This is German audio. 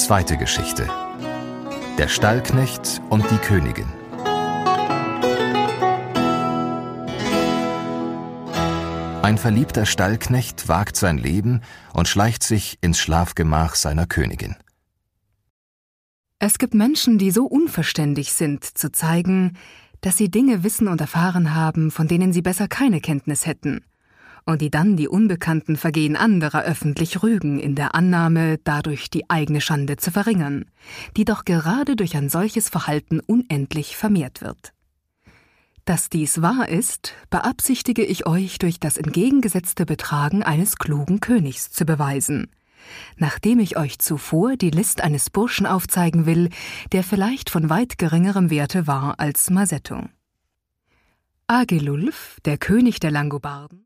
Zweite Geschichte: Der Stallknecht und die Königin. Ein verliebter Stallknecht wagt sein Leben und schleicht sich ins Schlafgemach seiner Königin. Es gibt Menschen, die so unverständig sind, zu zeigen, dass sie Dinge wissen und erfahren haben, von denen sie besser keine Kenntnis hätten, und die dann die unbekannten Vergehen anderer öffentlich rügen, in der Annahme, dadurch die eigene Schande zu verringern, die doch gerade durch ein solches Verhalten unendlich vermehrt wird. Dass dies wahr ist, beabsichtige ich euch durch das entgegengesetzte Betragen eines klugen Königs zu beweisen, nachdem ich euch zuvor die List eines Burschen aufzeigen will, der vielleicht von weit geringerem Werte war als Masetto. Agilulf, der König der Langobarden,